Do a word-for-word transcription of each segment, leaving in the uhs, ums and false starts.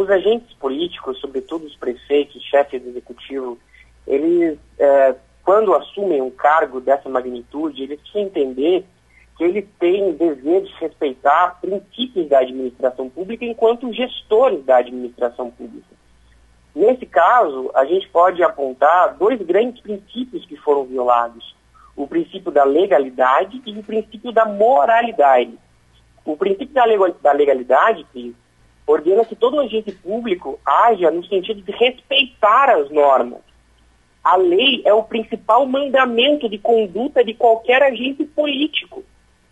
os agentes políticos, sobretudo os prefeitos, chefes do executivo, eles, é, quando assumem um cargo dessa magnitude, eles precisam entender que eles têm dever de respeitar princípios da administração pública enquanto gestores da administração pública. Nesse caso, a gente pode apontar dois grandes princípios que foram violados: o princípio da legalidade e o princípio da moralidade. O princípio da legalidade, que ordena que todo agente público haja no sentido de respeitar as normas. A lei é o principal mandamento de conduta de qualquer agente político.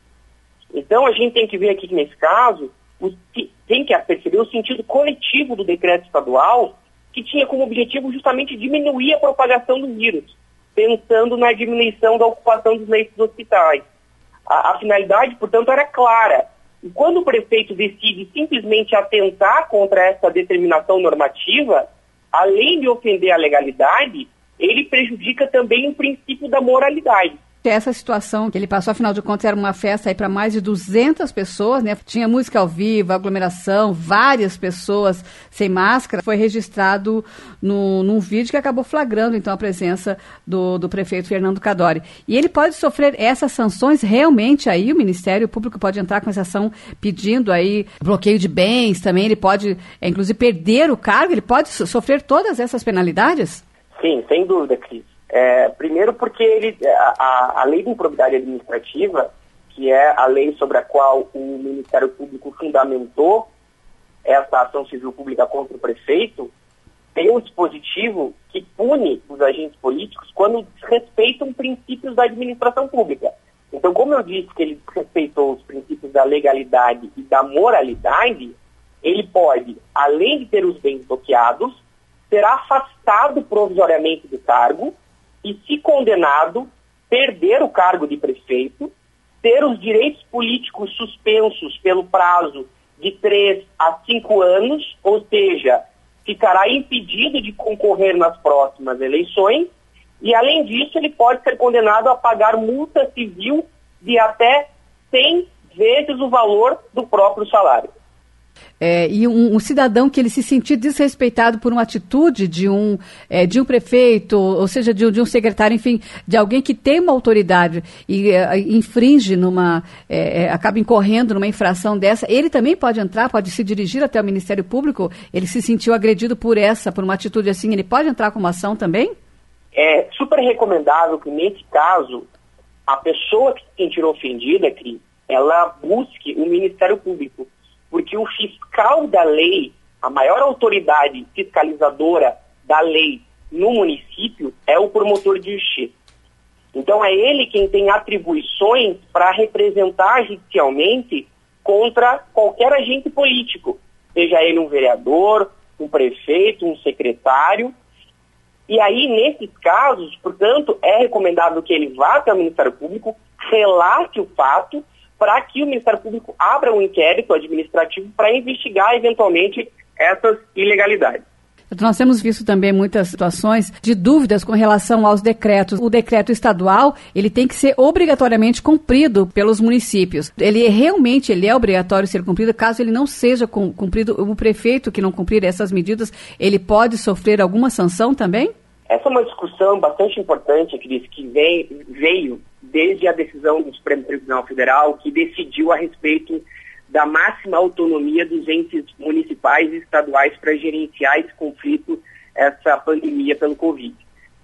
Então, a gente tem que ver aqui que, nesse caso, o, tem que perceber o sentido coletivo do decreto estadual, que tinha como objetivo justamente diminuir a propagação do vírus, pensando na diminuição da ocupação dos leitos dos hospitais. A, a finalidade, portanto, era clara. E quando o prefeito decide simplesmente atentar contra essa determinação normativa, além de ofender a legalidade, ele prejudica também o princípio da moralidade. Essa situação que ele passou, afinal de contas, era uma festa aí para mais de duzentas pessoas, né? Tinha música ao vivo, aglomeração, várias pessoas sem máscara. Foi registrado no, num vídeo que acabou flagrando, então, a presença do, do prefeito Fernando Cadori. E ele pode sofrer essas sanções realmente aí, o Ministério Público pode entrar com essa ação pedindo aí bloqueio de bens também, ele pode, é, inclusive, perder o cargo, ele pode sofrer todas essas penalidades? Sim, sem dúvida, Cris. É, primeiro porque ele, a, a lei de improbidade administrativa, que é a lei sobre a qual o Ministério Público fundamentou essa ação civil pública contra o prefeito, tem um dispositivo que pune os agentes políticos quando desrespeitam princípios da administração pública. Então, como eu disse que ele respeitou os princípios da legalidade e da moralidade, ele pode, além de ter os bens bloqueados, ser afastado provisoriamente do cargo e, se condenado, perder o cargo de prefeito, ter os direitos políticos suspensos pelo prazo de três a cinco anos, ou seja, ficará impedido de concorrer nas próximas eleições, e, além disso, ele pode ser condenado a pagar multa civil de até cem vezes o valor do próprio salário. É, e um, um cidadão que ele se sentir desrespeitado por uma atitude de um, é, de um prefeito, ou seja, de, de um secretário, enfim, de alguém que tem uma autoridade e é, infringe numa, é, acaba incorrendo numa infração dessa, ele também pode entrar, pode se dirigir até o Ministério Público, ele se sentiu agredido por essa, por uma atitude assim, ele pode entrar com uma ação também? É super recomendável que, nesse caso, a pessoa que se sentir ofendida, Cris, ela busque o Ministério Público. Porque o fiscal da lei, a maior autoridade fiscalizadora da lei no município, é o promotor de justiça. Então é ele quem tem atribuições para representar judicialmente contra qualquer agente político, seja ele um vereador, um prefeito, um secretário. E aí, nesses casos, portanto, é recomendável que ele vá até o Ministério Público, relate o fato, para que o Ministério Público abra um inquérito administrativo para investigar, eventualmente, essas ilegalidades. Nós temos visto também muitas situações de dúvidas com relação aos decretos. O decreto estadual, ele tem que ser obrigatoriamente cumprido pelos municípios. Ele realmente ele é obrigatório ser cumprido. Caso ele não seja cumprido, o prefeito que não cumprir essas medidas, ele pode sofrer alguma sanção também? Essa é uma discussão bastante importante, Cris, que vem, veio desde a decisão do Supremo Tribunal Federal, que decidiu a respeito da máxima autonomia dos entes municipais e estaduais para gerenciar esse conflito, essa pandemia pelo Covid.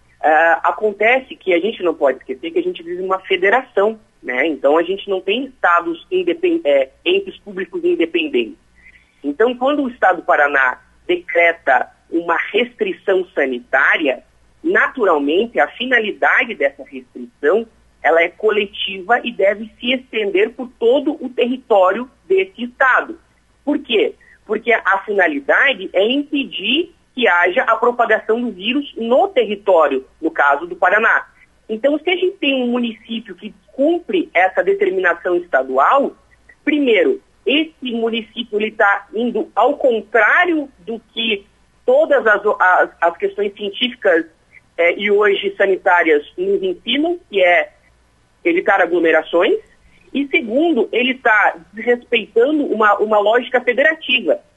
Uh, acontece que a gente não pode esquecer que a gente vive uma federação, né? Então a gente não tem estados independ- é, entes públicos independentes. Então, quando o Estado do Paraná decreta uma restrição sanitária, naturalmente a finalidade dessa restrição ela é coletiva e deve se estender por todo o território desse estado. Por quê? Porque a finalidade é impedir que haja a propagação do vírus no território, no caso do Paraná. Então, se a gente tem um município que cumpre essa determinação estadual, primeiro, esse município está indo ao contrário do que todas as, as, as questões científicas eh, e hoje sanitárias nos ensinam, que é evitar aglomerações, e segundo, ele está desrespeitando uma, uma lógica federativa,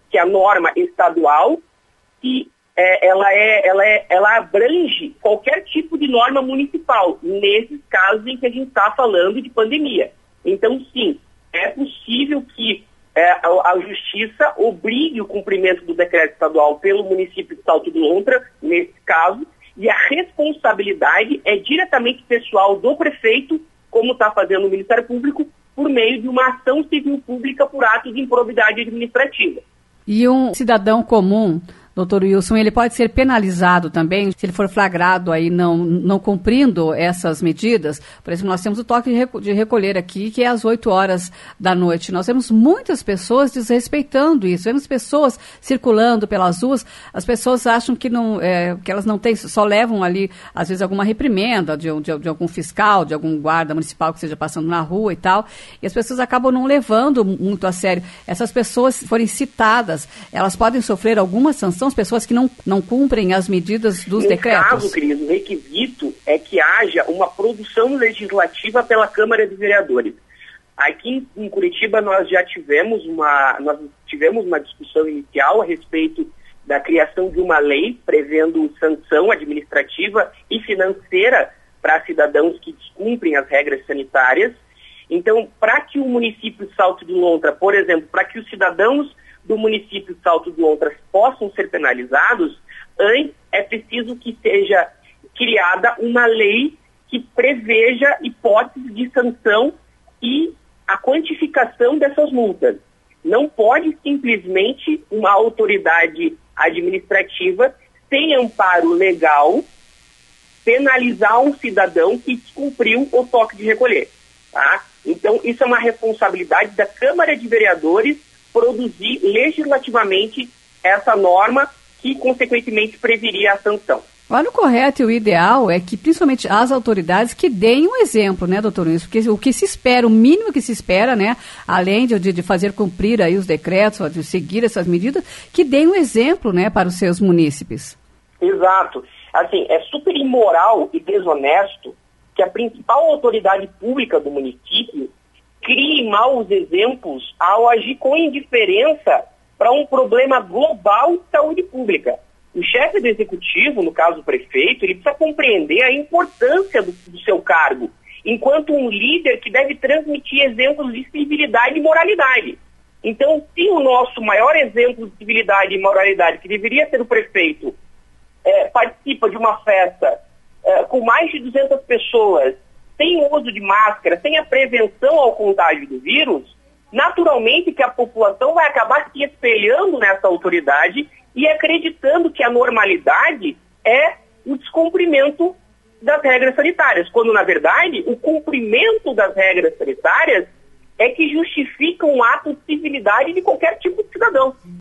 que a norma estadual, que é, ela, é, ela, é, ela abrange qualquer tipo de norma municipal, nesses casos em que a gente está falando de pandemia. Então, sim, é possível que é, a, a Justiça obrigue o cumprimento do decreto estadual pelo município de Salto do Lontra, nesse caso, e a responsabilidade é diretamente pessoal do prefeito, como está fazendo o Ministério Público, por meio de uma ação civil pública por ato de improbidade administrativa. E um cidadão comum, doutor Wilson, ele pode ser penalizado também se ele for flagrado aí não, não cumprindo essas medidas? Por exemplo, nós temos o toque de, reco- de recolher aqui, que é às oito horas da noite. Nós temos muitas pessoas desrespeitando isso. Vemos pessoas circulando pelas ruas, as pessoas acham que, não, é, que elas não têm, só levam ali, às vezes, alguma reprimenda de, de, de algum fiscal, de algum guarda municipal que esteja passando na rua e tal, e as pessoas acabam não levando muito a sério. Essas pessoas forem citadas, elas podem sofrer alguma sanção? As pessoas que não, não cumprem as medidas dos no decretos? No caso, Cris, o requisito é que haja uma produção legislativa pela Câmara de Vereadores. Aqui em Curitiba nós já tivemos uma, nós tivemos uma discussão inicial a respeito da criação de uma lei prevendo sanção administrativa e financeira para cidadãos que descumprem as regras sanitárias. Então, para que o município de Salto de Lontra, por exemplo, para que os cidadãos do município de Salto de Lontra possam ser penalizados, antes é preciso que seja criada uma lei que preveja hipóteses de sanção e a quantificação dessas multas. Não pode simplesmente uma autoridade administrativa, sem amparo legal, penalizar um cidadão que descumpriu o toque de recolher. Tá? Então, isso é uma responsabilidade da Câmara de Vereadores produzir legislativamente essa norma que, consequentemente, previria a sanção. Olha, o correto e o ideal é que, principalmente, as autoridades que deem um exemplo, né, doutor Wilson? Porque o que se espera, o mínimo que se espera, né, além de, de fazer cumprir aí os decretos, de seguir essas medidas, que deem um exemplo, né, para os seus munícipes. Exato. Assim, é super imoral e desonesto que a principal autoridade pública do município crie maus exemplos ao agir com indiferença para um problema global de saúde pública. O chefe do executivo, no caso o prefeito, ele precisa compreender a importância do, do seu cargo, enquanto um líder que deve transmitir exemplos de civilidade e moralidade. Então, se o nosso maior exemplo de civilidade e moralidade, que deveria ser o prefeito, é, participa de uma festa é, com mais de duzentas pessoas, sem o uso de máscara, sem a prevenção ao contágio do vírus, naturalmente que a população vai acabar se espelhando nessa autoridade e acreditando que a normalidade é o descumprimento das regras sanitárias, quando, na verdade, o cumprimento das regras sanitárias é que justifica um ato de civilidade de qualquer tipo de cidadão.